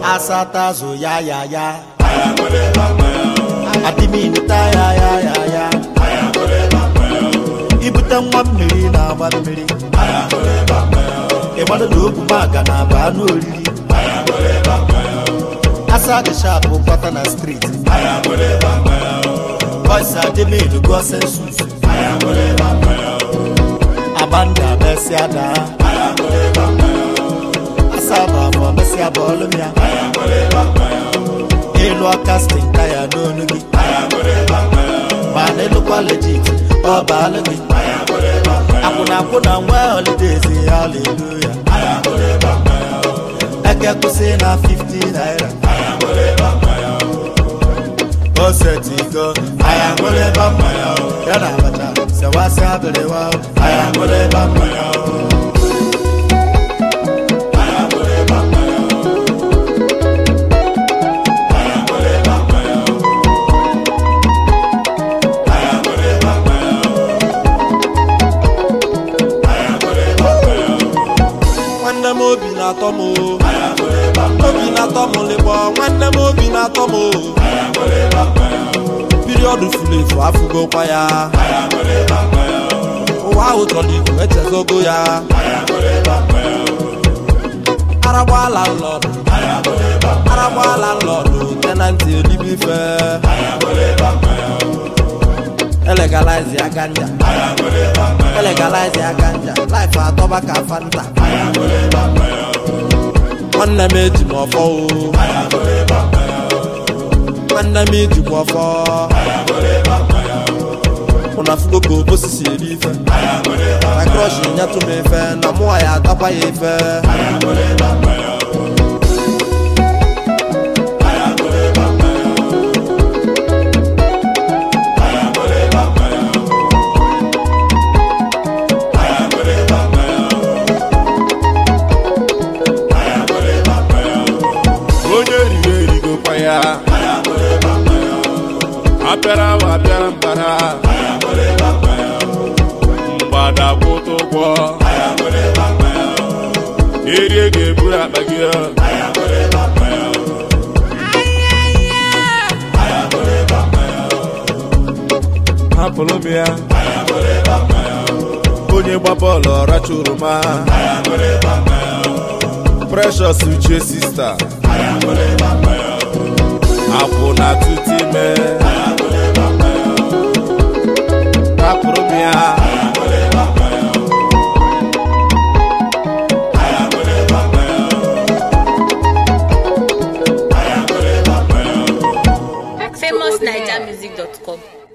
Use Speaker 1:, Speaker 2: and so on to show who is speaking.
Speaker 1: Asatazo ya Adimini ta ya Ibute nwa mmiri na agba mmiri Ịgbado n'okwu maga na aba n'oriri Asa dị sharp kwata na street Boys adimini go sensus Abanda besi ada Asaba for besi abolumia Elo casting taya no nugi Man elo legit Oba lugi Akuna mwe holidays hallelujah Eke kuse na 50 naira Osetigo Ayangole bamaya Yana bacha Sewasi abelewa Ayangole bamaya Obi na tomo lebo nwanne m obi na tomo period full afugo kwa ya ụwa ụtọligo echezogo ya aragba landlord tenant elibife legalize ya ganja life atoba ka fanta nwanne m eji m ọfọ una fugo ko bosisi eri ife na crush nyatu m ife na mụ ya atakwa ya ife Apera mbara Mbada boto kwa Eri ga-eburu akpa gị hapụrụ m ya onye gba bọọlụ ọracha oroma Precious uche sister Apo na tutime hapụrụ m ya
Speaker 2: famousnigermusic.com